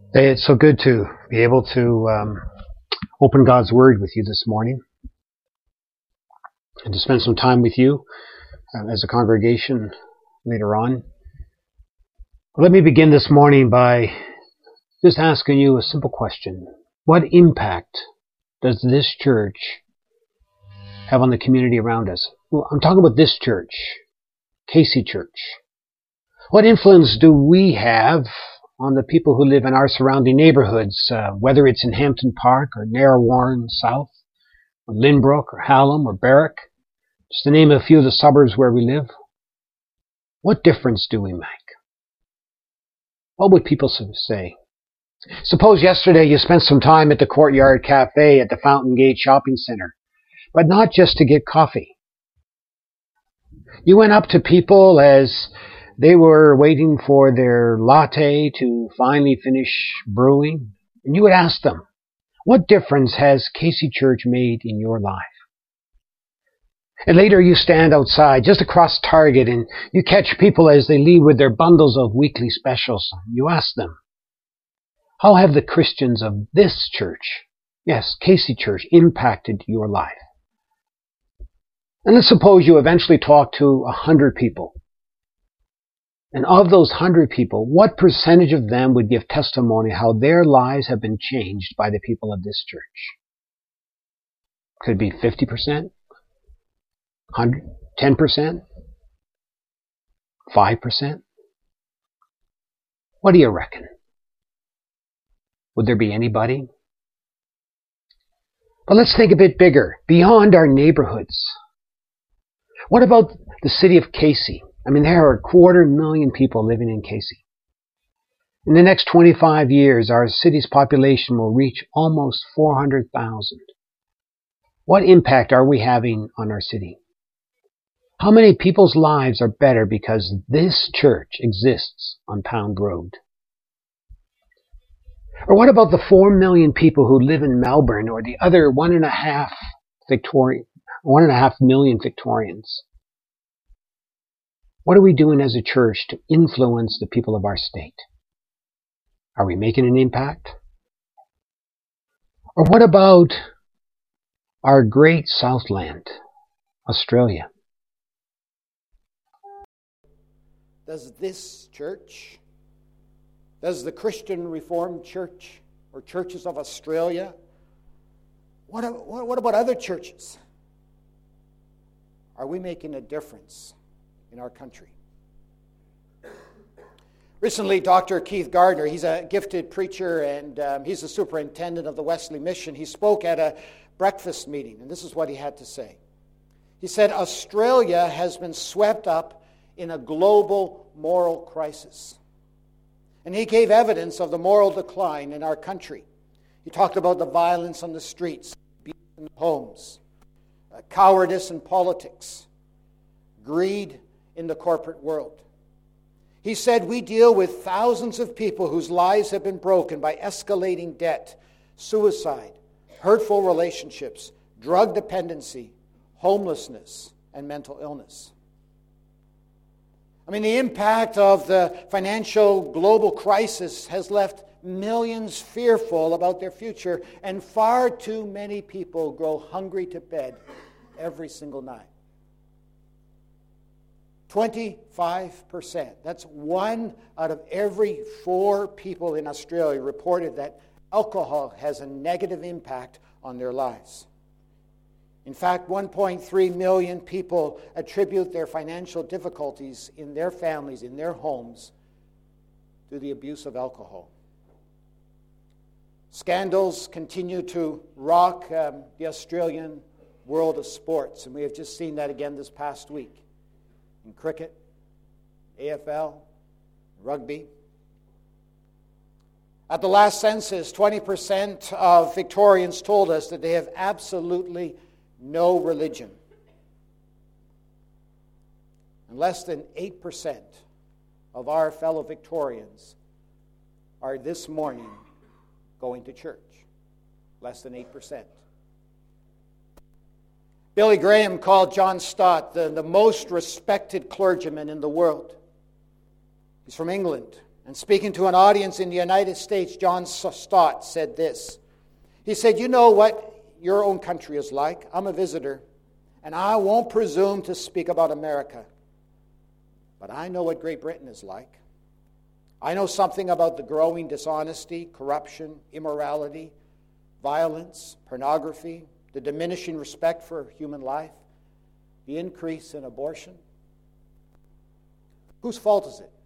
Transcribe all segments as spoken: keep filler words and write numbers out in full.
Hey, it's so good to be able to um, open God's Word with you this morning and to spend some time with you uh, as a congregation later on. Let me begin this morning by just asking you a simple question. What impact does this church have on the community around us? Well, I'm talking about this church, Casey Church. What influence do we have on the people who live in our surrounding neighborhoods, uh, whether it's in Hampton Park or Narrowarren South, or Lynbrook or Hallam or Berwick, just to name a few of the suburbs where we live? What difference do we make? What would people say? Suppose yesterday you spent some time at the Courtyard Cafe at the Fountain Gate Shopping Center, but not just to get coffee. You went up to people as they were waiting for their latte to finally finish brewing, and you would ask them, what difference has Casey Church made in your life? And later you stand outside just across Target and you catch people as they leave with their bundles of weekly specials. You ask them, how have the Christians of this church, yes, Casey Church, impacted your life? And let's suppose you eventually talk to a hundred people. And of those hundred people, what percentage of them would give testimony how their lives have been changed by the people of this church? Could it be fifty percent? one hundred, ten percent? five percent? What do you reckon? Would there be anybody? But let's think a bit bigger, beyond our neighborhoods. What about the city of Casey? I mean, there are a quarter million people living in Casey. In the next twenty-five years, our city's population will reach almost four hundred thousand. What impact are we having on our city? How many people's lives are better because this church exists on Pound Road? Or what about the four million people who live in Melbourne, or the other one and a half Victorian, one and a half million Victorians? What are we doing as a church to influence the people of our state? Are we making an impact? Or what about our great Southland, Australia? Does this church, does the Christian Reformed Church or churches of Australia, what, what about other churches? Are we making a difference in our country? Recently, Doctor Keith Gardner, he's a gifted preacher and um, he's the superintendent of the Wesley Mission. He spoke at a breakfast meeting, and this is what he had to say. He said, Australia has been swept up in a global moral crisis. And he gave evidence of the moral decline in our country. He talked about the violence on the streets, abuse in the homes, uh, cowardice in politics, greed in the corporate world. He said, we deal with thousands of people whose lives have been broken by escalating debt, suicide, hurtful relationships, drug dependency, homelessness, and mental illness. I mean, the impact of the financial global crisis has left millions fearful about their future, and far too many people go hungry to bed every single night. twenty-five percent. That's one out of every four people in Australia reported that alcohol has a negative impact on their lives. In fact, one point three million people attribute their financial difficulties in their families, in their homes, to the abuse of alcohol. Scandals continue to rock um, the Australian world of sports, and we have just seen that again this past week. In cricket, A F L, rugby. At the last census, twenty percent of Victorians told us that they have absolutely no religion. And less than eight percent of our fellow Victorians are this morning going to church. Less than eight percent. Billy Graham called John Stott the, the most respected clergyman in the world. He's from England, And speaking to an audience in the United States, John Stott said this. He said, you know what your own country is like. I'm a visitor, and I won't presume to speak about America. But I know what Great Britain is like. I know something about the growing dishonesty, corruption, immorality, violence, pornography, the diminishing respect for human life, the increase in abortion. Whose fault is it?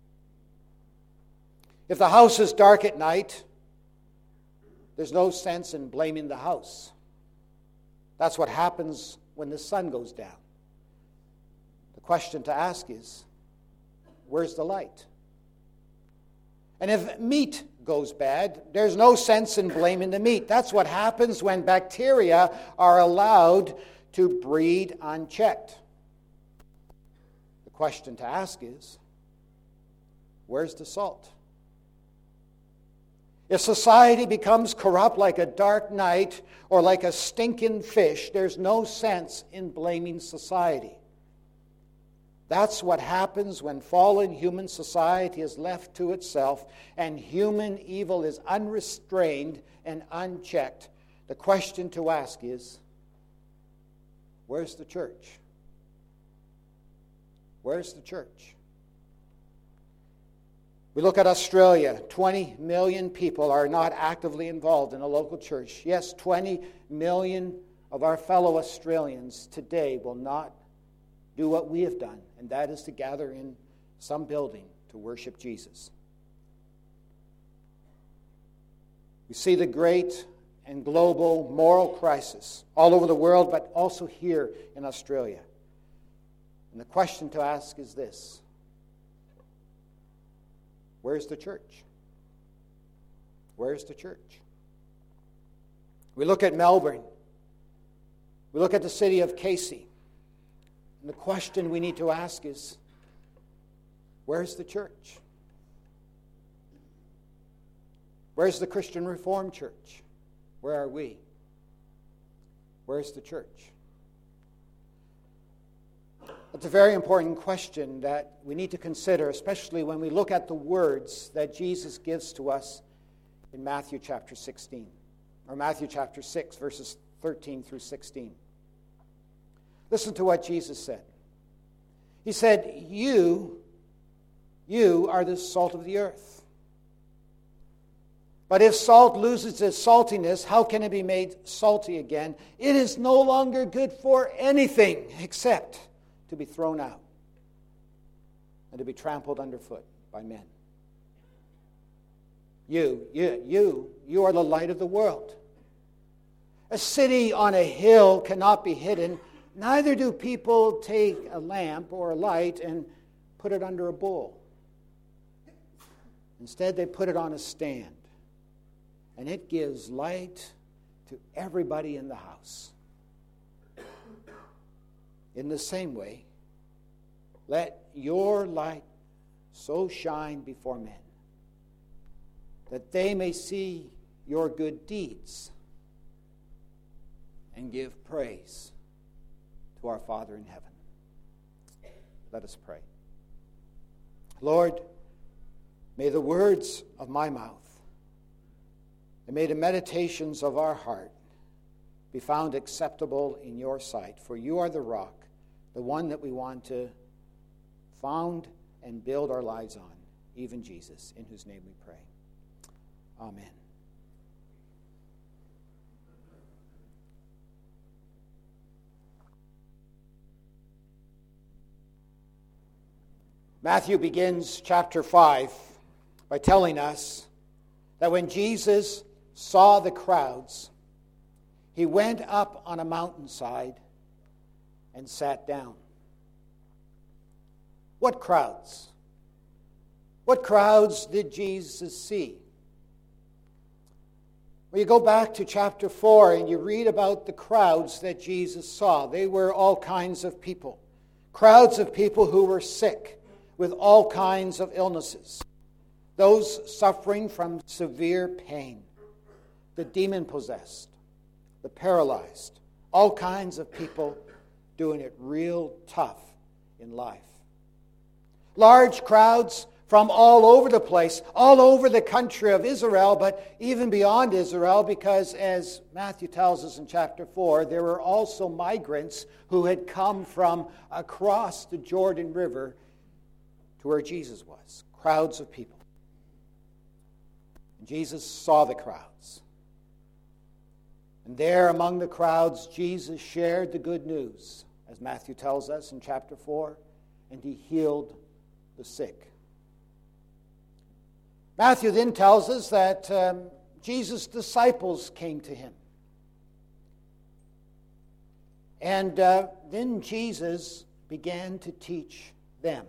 If the house is dark at night, there's no sense in blaming the house. That's what happens when the sun goes down. The question to ask is, where's the light? And if meat goes bad, there's no sense in blaming the meat. That's what happens when bacteria are allowed to breed unchecked. The question to ask is, where's the salt? If society becomes corrupt like a dark night or like a stinking fish, there's no sense in blaming society. That's what happens when fallen human society is left to itself and human evil is unrestrained and unchecked. The question to ask is, where's the church? Where's the church? We look at Australia. twenty million people are not actively involved in a local church. Yes, twenty million of our fellow Australians today will not do what we have done, and that is to gather in some building to worship Jesus. We see the great and global moral crisis all over the world, but also here in Australia. And the question to ask is this: where's the church? Where's the church? We look at Melbourne. We look at the city of Casey. And the question we need to ask is, where's the church? Where's the Christian Reformed Church? Where are we? Where's the church? It's a very important question that we need to consider, especially when we look at the words that Jesus gives to us in Matthew chapter sixteen, or Matthew chapter six, verses thirteen through sixteen. Listen to what Jesus said. He said, you, you are the salt of the earth. But if salt loses its saltiness, how can it be made salty again? It is no longer good for anything except to be thrown out and to be trampled underfoot by men. You, you, you, you are the light of the world. A city on a hill cannot be hidden. Neither do people take a lamp or a light and put it under a bowl. Instead, they put it on a stand, and it gives light to everybody in the house. In the same way, let your light so shine before men that they may see your good deeds and give praise to our Father in heaven. Let us pray. Lord, may the words of my mouth and may the meditations of our heart be found acceptable in your sight, for you are the rock, the one that we want to found and build our lives on, even Jesus, in whose name we pray. Amen. Matthew begins chapter five by telling us that when Jesus saw the crowds, he went up on a mountainside and sat down. What crowds? What crowds did Jesus see? Well, you go back to chapter four and you read about the crowds that Jesus saw. They were all kinds of people. Crowds of people who were sick with all kinds of illnesses. Those suffering from severe pain. The demon-possessed. The paralyzed. All kinds of people doing it real tough in life. Large crowds from all over the place, all over the country of Israel, but even beyond Israel, because as Matthew tells us in chapter four, there were also migrants who had come from across the Jordan River to where Jesus was. Crowds of people. And Jesus saw the crowds. And there among the crowds, Jesus shared the good news, as Matthew tells us in chapter four, and he healed the sick. Matthew then tells us that um, Jesus' disciples came to him. And uh, then Jesus began to teach them.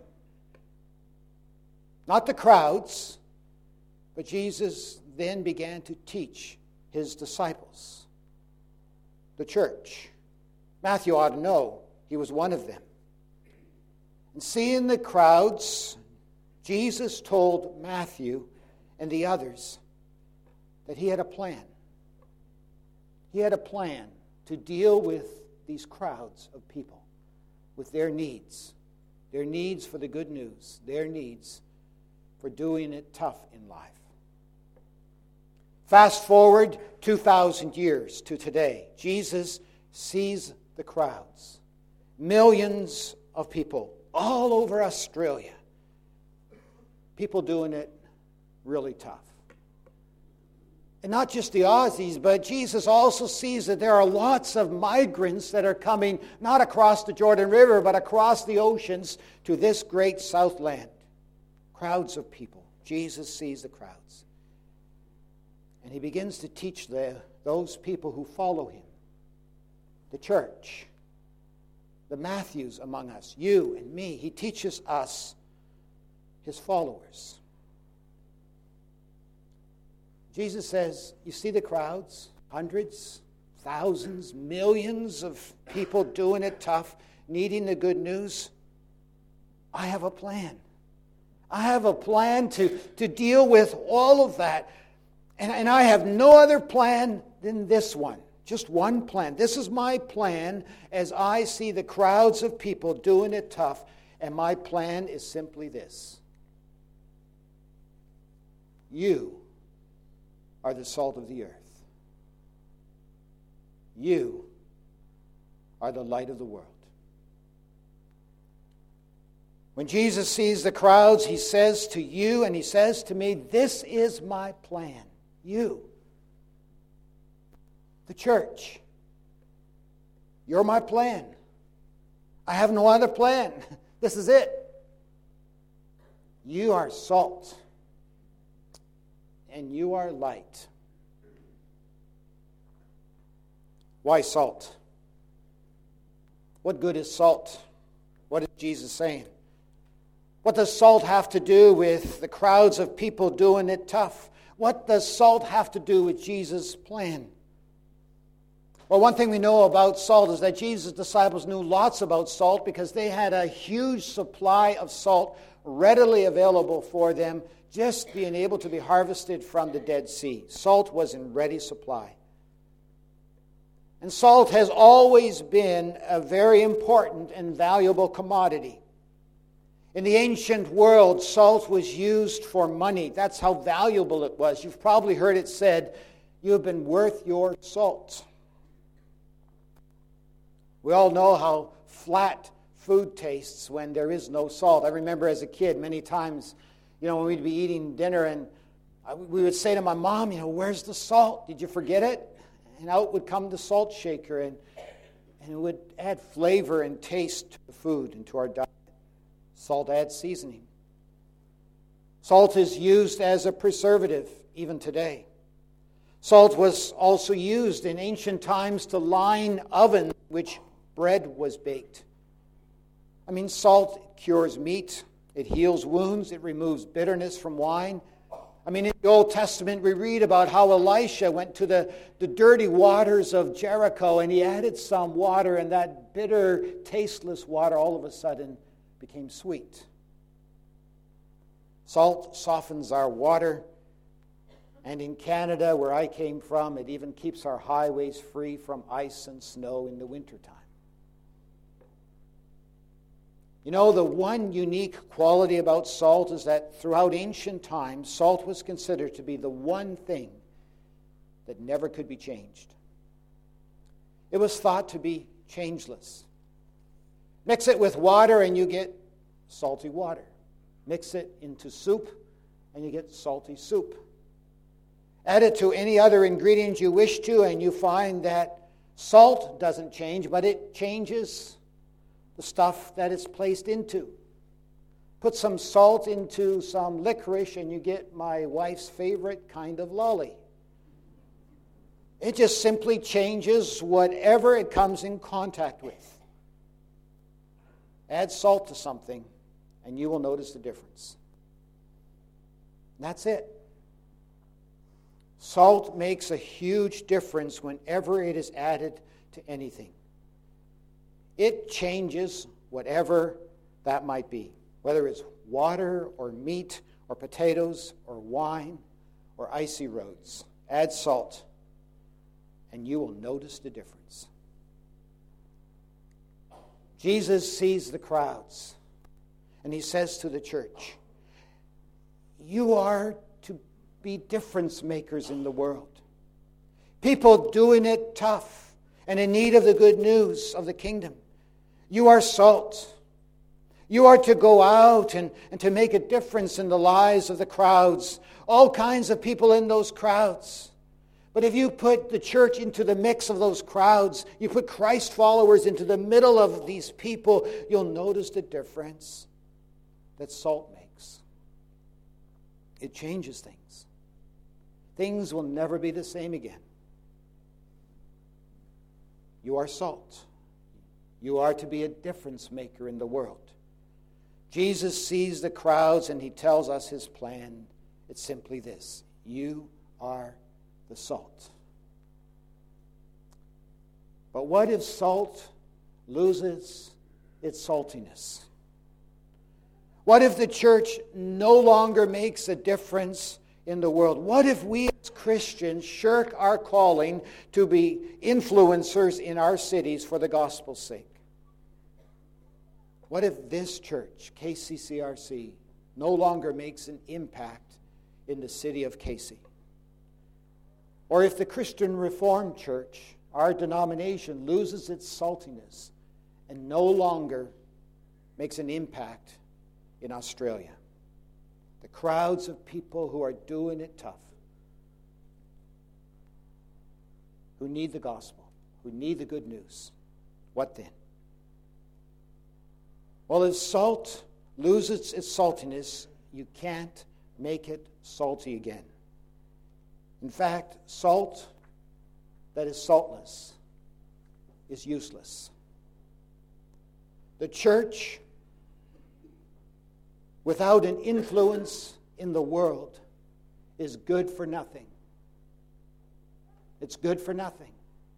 Not the crowds, but Jesus then began to teach his disciples, the church. Matthew ought to know he was one of them. And seeing the crowds, Jesus told Matthew and the others that he had a plan. He had a plan to deal with these crowds of people, with their needs, their needs for the good news, their needs for doing it tough in life. Fast forward two thousand years to today. Jesus sees the crowds, millions of people all over Australia, people doing it really tough. And not just the Aussies, but Jesus also sees that there are lots of migrants that are coming not across the Jordan River, but across the oceans to this great Southland. Crowds of people. Jesus sees the crowds. And he begins to teach the, those people who follow him, the church, the Matthews among us, you and me. He teaches us, his followers. Jesus says, you see the crowds, hundreds, thousands, millions of people doing it tough, needing the good news. I have a plan. I have a plan to, to deal with all of that. And, and I have no other plan than this one. Just one plan. This is my plan as I see the crowds of people doing it tough. And my plan is simply this. You are the salt of the earth. You are the light of the world. When Jesus sees the crowds, he says to you and he says to me, this is my plan. You, the church, you're my plan. I have no other plan. This is it. You are salt. And you are light. Why salt? What good is salt? What is Jesus saying? What does salt have to do with the crowds of people doing it tough? What does salt have to do with Jesus' plan? Well, one thing we know about salt is that Jesus' disciples knew lots about salt because they had a huge supply of salt readily available for them, just being able to be harvested from the Dead Sea. Salt was in ready supply. And salt has always been a very important and valuable commodity. In the ancient world, salt was used for money. That's how valuable it was. You've probably heard it said, you have been worth your salt. We all know how flat food tastes when there is no salt. I remember as a kid many times, you know, when we'd be eating dinner and I, we would say to my mom, you know, where's the salt? Did you forget it? And out would come the salt shaker and, and it would add flavor and taste to the food and to our diet. Salt adds seasoning. Salt is used as a preservative even today. Salt was also used in ancient times to line ovens which bread was baked. I mean, salt cures meat. It heals wounds. It removes bitterness from wine. I mean, in the Old Testament, we read about how Elisha went to the, the dirty waters of Jericho and he added some water, and that bitter, tasteless water all of a sudden became sweet. Salt softens our water, and in Canada, where I came from, it even keeps our highways free from ice and snow in the wintertime. You know, the one unique quality about salt is that throughout ancient times, salt was considered to be the one thing that never could be changed. It was thought to be changeless. Mix it with water and you get salty water. Mix it into soup and you get salty soup. Add it to any other ingredient you wish to and you find that salt doesn't change, but it changes the stuff that it's placed into. Put some salt into some licorice and you get my wife's favorite kind of lolly. It just simply changes whatever it comes in contact with. Add salt to something and you will notice the difference. And that's it. Salt makes a huge difference whenever it is added to anything. It changes whatever that might be, whether it's water or meat or potatoes or wine or icy roads. Add salt, and you will notice the difference. Jesus sees the crowds, and he says to the church, you are to be difference makers in the world. People doing it tough and in need of the good news of the kingdom. You are salt. You are to go out and, and to make a difference in the lives of the crowds. All kinds of people in those crowds. But if you put the church into the mix of those crowds, you put Christ followers into the middle of these people, you'll notice the difference that salt makes. It changes things. Things will never be the same again. You are salt. You are to be a difference maker in the world. Jesus sees the crowds and he tells us his plan. It's simply this. You are the salt. But what if salt loses its saltiness? What if the church no longer makes a difference in the world? What if we as Christians shirk our calling to be influencers in our cities for the gospel's sake? What if this church, K C C R C, no longer makes an impact in the city of Casey? Or if the Christian Reformed Church, our denomination, loses its saltiness and no longer makes an impact in Australia? The crowds of people who are doing it tough, who need the gospel, who need the good news. What then? Well, if salt loses its saltiness, you can't make it salty again. In fact, salt that is saltless is useless. The church, without an influence in the world, is good for nothing. It's good for nothing.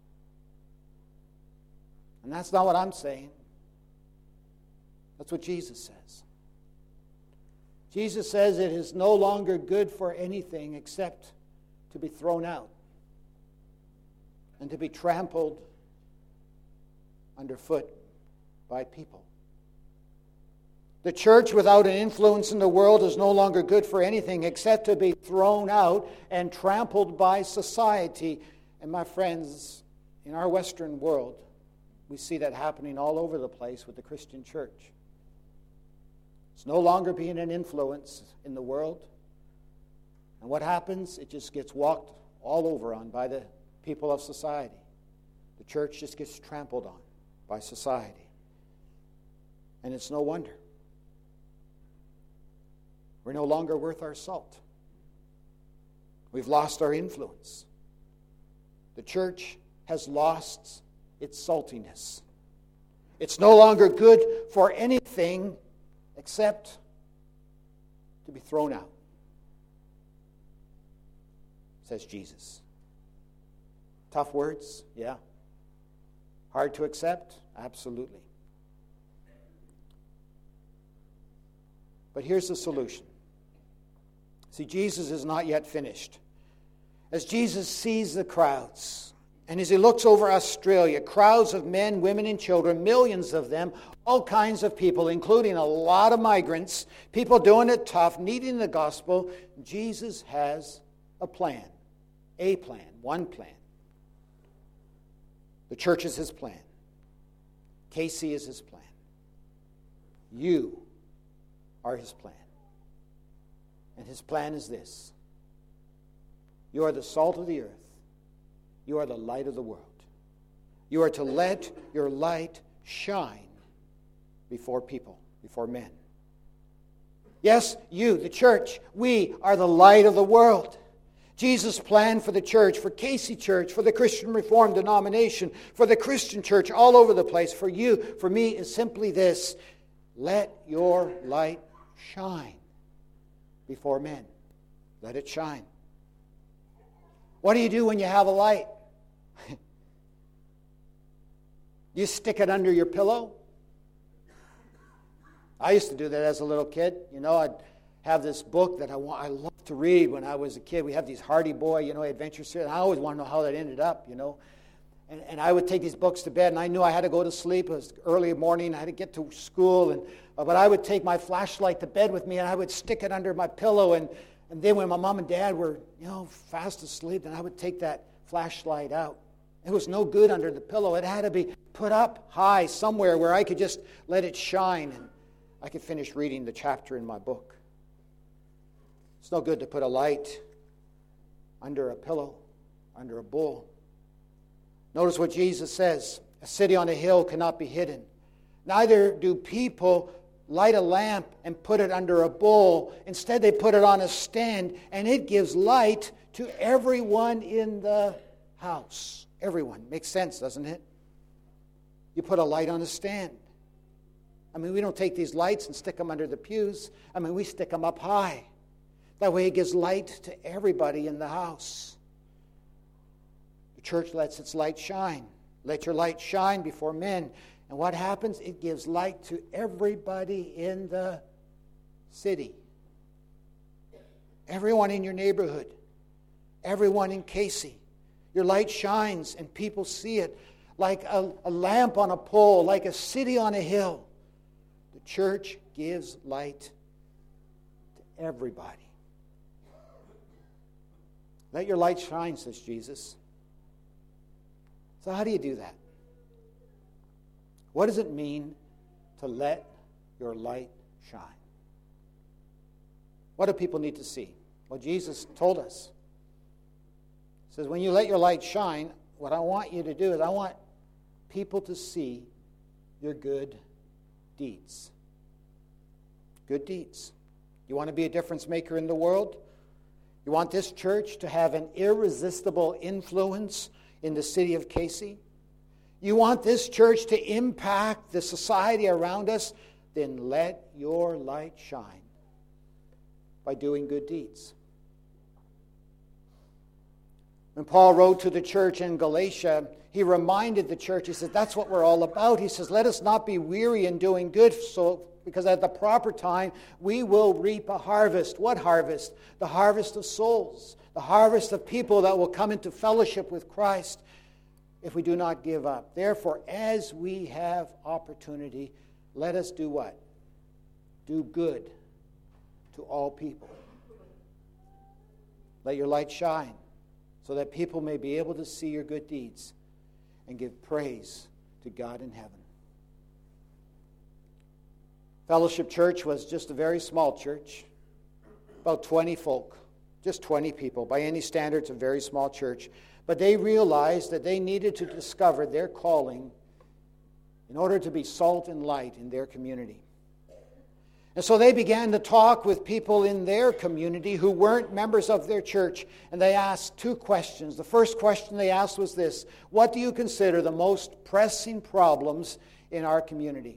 And that's not what I'm saying. That's what Jesus says. Jesus says it is no longer good for anything except to be thrown out and to be trampled underfoot by people. The church without an influence in the world is no longer good for anything except to be thrown out and trampled by society. And my friends, in our Western world, we see that happening all over the place with the Christian church. It's no longer being an influence in the world. And what happens? It just gets walked all over on by the people of society. The church just gets trampled on by society. And it's no wonder. We're no longer worth our salt. We've lost our influence. The church has lost its saltiness. It's no longer good for anything except to be thrown out, says Jesus. Tough words, yeah. Hard to accept, absolutely. But here's the solution. See, Jesus is not yet finished. As Jesus sees the crowds And as he looks over Australia, crowds of men, women, and children, millions of them, all kinds of people, including a lot of migrants, people doing it tough, needing the gospel, Jesus has a plan. A plan, one plan. The church is his plan. Casey is his plan. You are his plan. And his plan is this. You are the salt of the earth. You are the light of the world. You are to let your light shine before people, before men. Yes, you, the church, we are the light of the world. Jesus' plan for the church, for Casey Church, for the Christian Reformed denomination, for the Christian church all over the place, for you, for me, is simply this. Let your light shine before men. Let it shine. What do you do when you have a light? You stick it under your pillow? I used to do that as a little kid. You know, I'd have this book that I want, I loved to read when I was a kid. We have these Hardy Boy, you know, adventure series. I always want to know how that ended up, you know. And, and I would take these books to bed, and I knew I had to go to sleep. It was early morning. I had to get to school. and uh, But I would take my flashlight to bed with me, and I would stick it under my pillow. And, and then when my mom and dad were, you know, fast asleep, then I would take that flashlight out. It was no good under the pillow. It had to be put up high somewhere where I could just let it shine, and I could finish reading the chapter in my book. It's no good to put a light under a pillow, under a bowl. Notice what Jesus says. A city on a hill cannot be hidden. Neither do people light a lamp and put it under a bowl. Instead, they put it on a stand, and it gives light to everyone in the house. Everyone. Makes sense, doesn't it? You put a light on a stand. I mean, we don't take these lights and stick them under the pews. I mean, we stick them up high. That way it gives light to everybody in the house. The church lets its light shine. Let your light shine before men. And what happens? It gives light to everybody in the city. Everyone in your neighborhood. Everyone in Casey. Your light shines and people see it like a, a lamp on a pole, like a city on a hill. The church gives light to everybody. Let your light shine, says Jesus. So how do you do that? What does it mean to let your light shine? What do people need to see? Well, Jesus told us. He says, when you let your light shine, what I want you to do is I want people to see your good deeds. Good deeds. You want to be a difference maker in the world? You want this church to have an irresistible influence in the city of Casey? You want this church to impact the society around us? Then let your light shine by doing good deeds. When Paul wrote to the church in Galatia, he reminded the church, he said, that's what we're all about. He says, let us not be weary in doing good, so because at the proper time we will reap a harvest. What harvest? The harvest of souls. The harvest of people that will come into fellowship with Christ if we do not give up. Therefore, as we have opportunity, let us do what? Do good to all people. Let your light shine so that people may be able to see your good deeds and give praise to God in heaven. Fellowship Church was just a very small church, about twenty folk, just twenty people. By any standards, a very small church. But they realized that they needed to discover their calling in order to be salt and light in their community. And so they began to talk with people in their community who weren't members of their church, and they asked two questions. The first question they asked was this: what do you consider the most pressing problems in our community?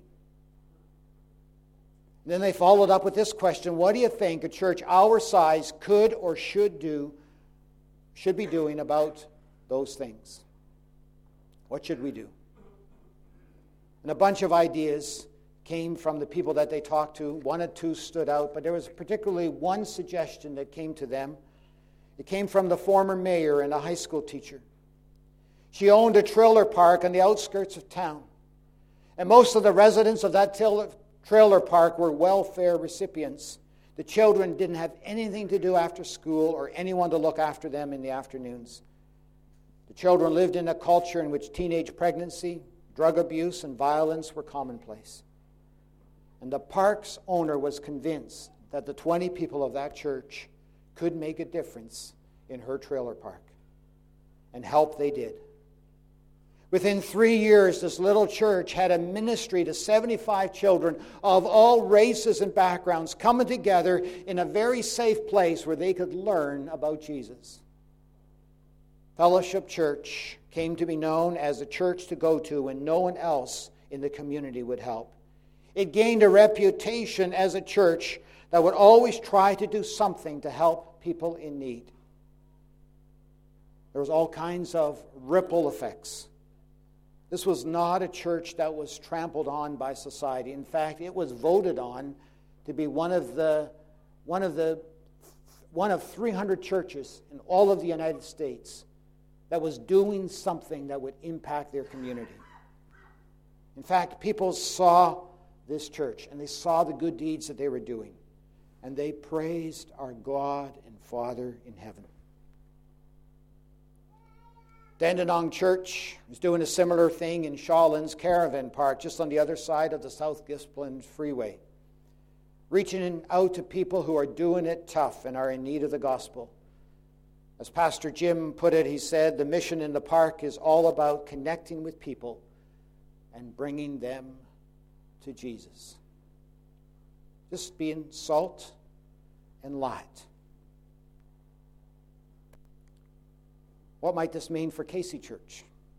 And then they followed up with this question: what do you think a church our size could or should do, should be doing about those things? What should we do? And a bunch of ideas came from the people that they talked to. One or two stood out, but there was particularly one suggestion that came to them. It came from the former mayor and a high school teacher. She owned a trailer park on the outskirts of town. And most of the residents of that trailer park were welfare recipients. The children didn't have anything to do after school or anyone to look after them in the afternoons. The children lived in a culture in which teenage pregnancy, drug abuse, and violence were commonplace. And the park's owner was convinced that the twenty people of that church could make a difference in her trailer park. And help they did. Within three years, this little church had a ministry to seventy-five children of all races and backgrounds coming together in a very safe place where they could learn about Jesus. Fellowship Church came to be known as a church to go to when no one else in the community would help. It gained a reputation as a church that would always try to do something to help people in need. There was all kinds of ripple effects. This was not a church that was trampled on by society. In fact, it was voted on to be one of the one of the one of three hundred churches in all of the United States that was doing something that would impact their community. In fact, people saw this church and they saw the good deeds that they were doing, and they praised our God and Father in heaven. Dandenong Church is doing a similar thing in Shawlands Caravan Park, just on the other side of the South Gippsland Freeway, reaching out to people who are doing it tough and are in need of the gospel. As Pastor Jim put it, he said, the mission in the park is all about connecting with people and bringing them to Jesus. Just being salt and light. What might this mean for Casey Church?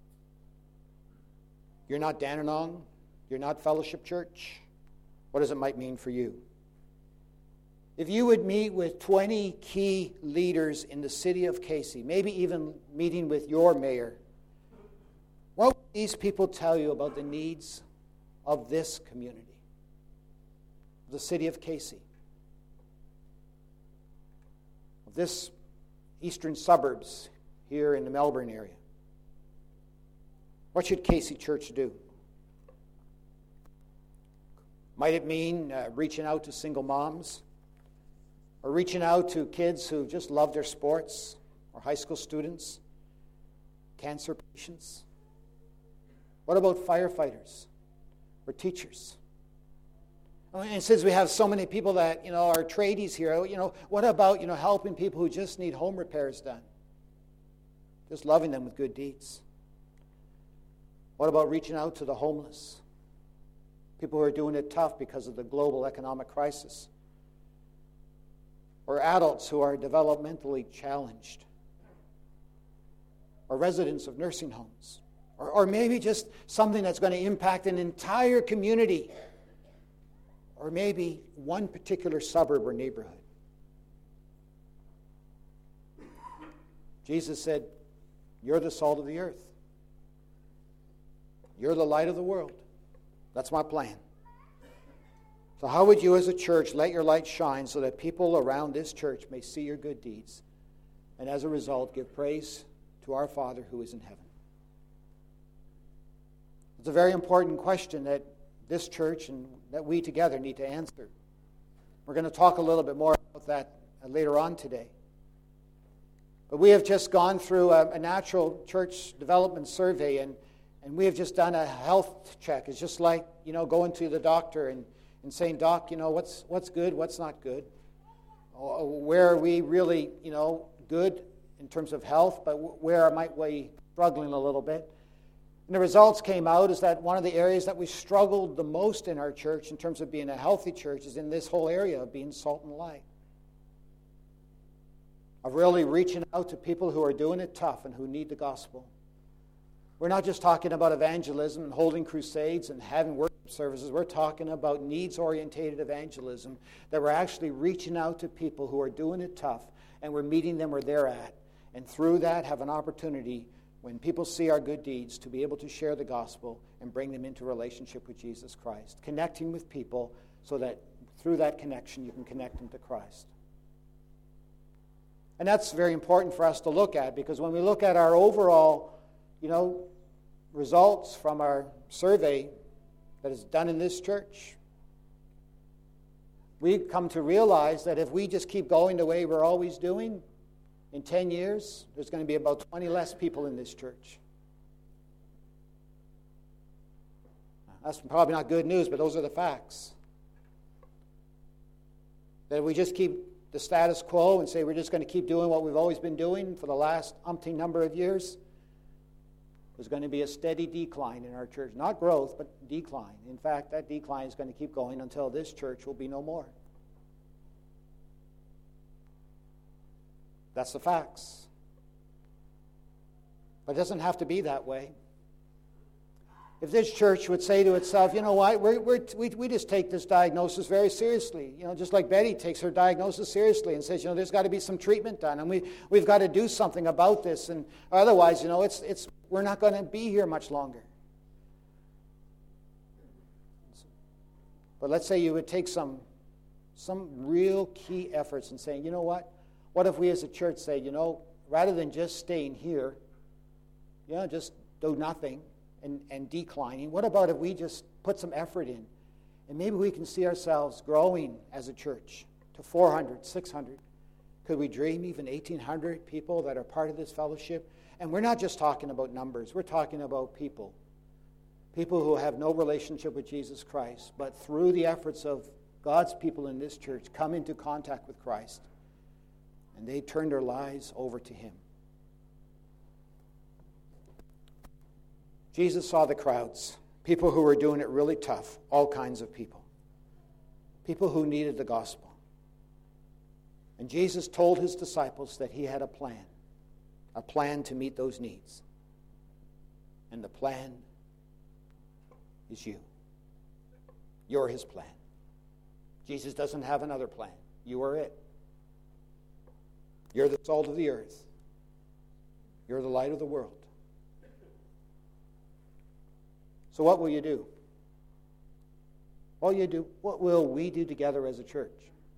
You're not Dandenong. You're not Fellowship Church. What does it might mean for you? If you would meet with twenty key leaders in the city of Casey, maybe even meeting with your mayor, what would these people tell you about the needs of this community, the city of Casey, of this eastern suburbs here in the Melbourne area? What should Casey Church do? Might it mean uh, reaching out to single moms? Or reaching out to kids who just love their sports? Or high school students? Cancer patients? What about firefighters? Or teachers? And since we have so many people that, you know, are tradies here, you know, what about, you know, helping people who just need home repairs done? Just loving them with good deeds. What about reaching out to the homeless? People who are doing it tough because of the global economic crisis. Or adults who are developmentally challenged. Or residents of nursing homes. Or, or maybe just something that's going to impact an entire community. Or maybe one particular suburb or neighborhood. Jesus said, you're the salt of the earth. You're the light of the world. That's my plan. So how would you as a church let your light shine so that people around this church may see your good deeds and as a result give praise to our Father who is in heaven? It's a very important question that this church and that we together need to answer. We're going to talk a little bit more about that later on today. But we have just gone through a, a natural church development survey, and, and we have just done a health check. It's just like, you know, going to the doctor and, and saying, Doc, you know, what's what's good, what's not good? Where are we really, you know, good in terms of health, but where might we be struggling a little bit? And the results came out is that one of the areas that we struggled the most in our church in terms of being a healthy church is in this whole area of being salt and light. Of really reaching out to people who are doing it tough and who need the gospel. We're not just talking about evangelism and holding crusades and having worship services. We're talking about needs-oriented evangelism, that we're actually reaching out to people who are doing it tough, and we're meeting them where they're at. And through that, have an opportunity, when people see our good deeds, to be able to share the gospel and bring them into relationship with Jesus Christ. Connecting with people so that through that connection, you can connect them to Christ. And that's very important for us to look at, because when we look at our overall you know, results from our survey that is done in this church, we've come to realize that if we just keep going the way we're always doing, in ten years, there's going to be about twenty less people in this church. That's probably not good news, but those are the facts. That if we just keep the status quo and say we're just going to keep doing what we've always been doing for the last umpteen number of years, there's going to be a steady decline in our church. Not growth, but decline. In fact, that decline is going to keep going until this church will be no more. That's the facts. But it doesn't have to be that way. If this church would say to itself, you know what, we're, we're, we, we just take this diagnosis very seriously. You know, just like Betty takes her diagnosis seriously and says, you know, there's got to be some treatment done, and we, we've got to do something about this, and otherwise, you know, it's, it's, we're not going to be here much longer. But let's say you would take some, some real key efforts and saying, you know what, what if we as a church say, you know, rather than just staying here, you know, just do nothing, And, and declining, what about if we just put some effort in, and maybe we can see ourselves growing as a church to four hundred, six hundred. Could we dream even eighteen hundred people that are part of this fellowship? And we're not just talking about numbers, we're talking about people. People who have no relationship with Jesus Christ, but through the efforts of God's people in this church come into contact with Christ, and they turn their lives over to Him. Jesus saw the crowds, people who were doing it really tough, all kinds of people, people who needed the gospel. And Jesus told His disciples that He had a plan, a plan to meet those needs. And the plan is you. You're His plan. Jesus doesn't have another plan. You are it. You're the salt of the earth. You're the light of the world. So what will you do? What will you do? What will we do together as a church?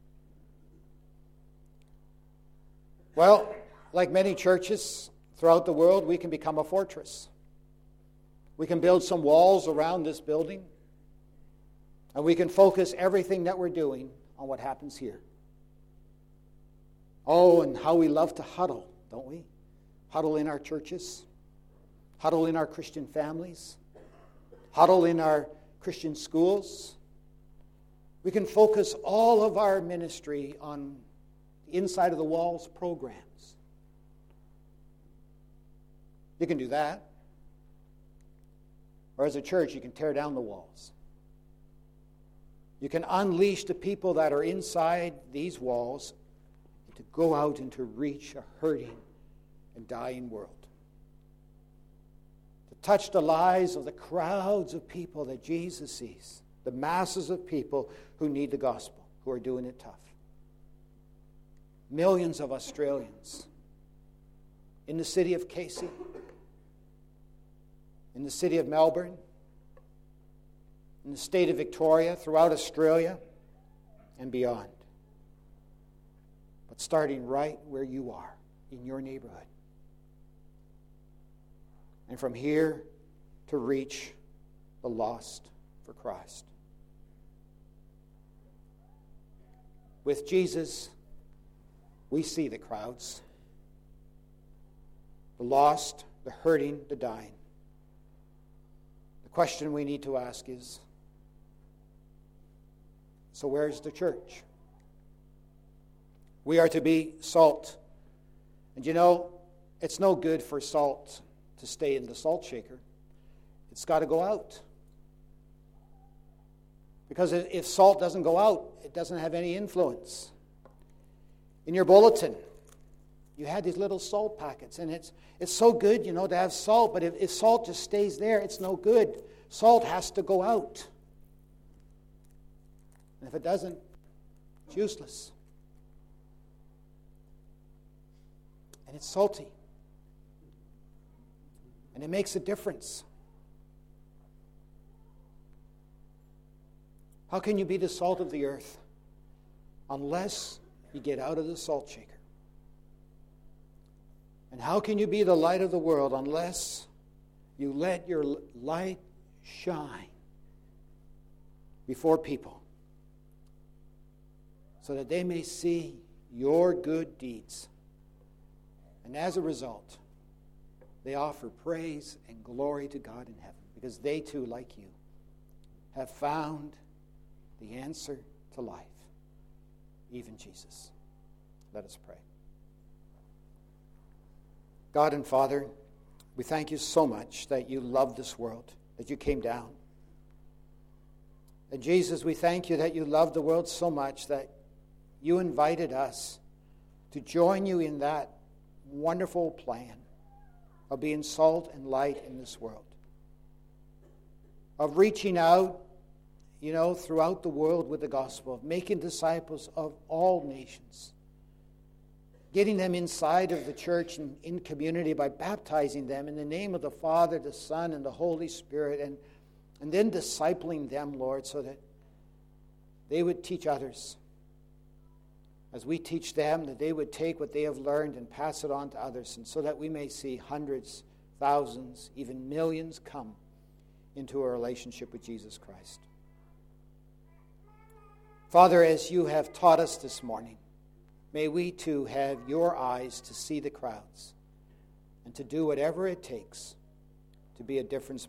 Well, like many churches throughout the world, we can become a fortress. We can build some walls around this building, and we can focus everything that we're doing on what happens here. Oh, and how we love to huddle, don't we? Huddle in our churches, huddle in our Christian families, huddle in our Christian schools. We can focus all of our ministry on the inside of the walls programs. You can do that. Or as a church, you can tear down the walls. You can unleash the people that are inside these walls to go out and to reach a hurting and dying world. Touch the lives of the crowds of people that Jesus sees, the masses of people who need the gospel, who are doing it tough. Millions of Australians in the city of Casey, in the city of Melbourne, in the state of Victoria, throughout Australia, and beyond. But starting right where you are, in your neighborhood. And from here to reach the lost for Christ. With Jesus, we see the crowds, the lost, the hurting, the dying. The question we need to ask is, so where's the church? We are to be salt. And you know, it's no good for salt to stay in the salt shaker. It's got to go out. Because if salt doesn't go out, it doesn't have any influence. In your bulletin, you had these little salt packets, and it's it's so good, you know, to have salt, but if, if salt just stays there, it's no good. Salt has to go out. And if it doesn't, it's useless. And it's salty. And it makes a difference. How can you be the salt of the earth unless you get out of the salt shaker? And how can you be the light of the world unless you let your light shine before people so that they may see your good deeds. And as a result, they offer praise and glory to God in heaven because they too, like you, have found the answer to life, even Jesus. Let us pray. God and Father, we thank you so much that you love this world, that you came down. And Jesus, we thank you that you love the world so much that you invited us to join you in that wonderful plan of being salt and light in this world, of reaching out, you know, throughout the world with the gospel, of making disciples of all nations, getting them inside of the church and in community by baptizing them in the name of the Father, the Son, and the Holy Spirit, and, and then discipling them, Lord, so that they would teach others. As we teach them, that they would take what they have learned and pass it on to others, and so that we may see hundreds, thousands, even millions come into a relationship with Jesus Christ. Father, as you have taught us this morning, may we too have your eyes to see the crowds and to do whatever it takes to be a difference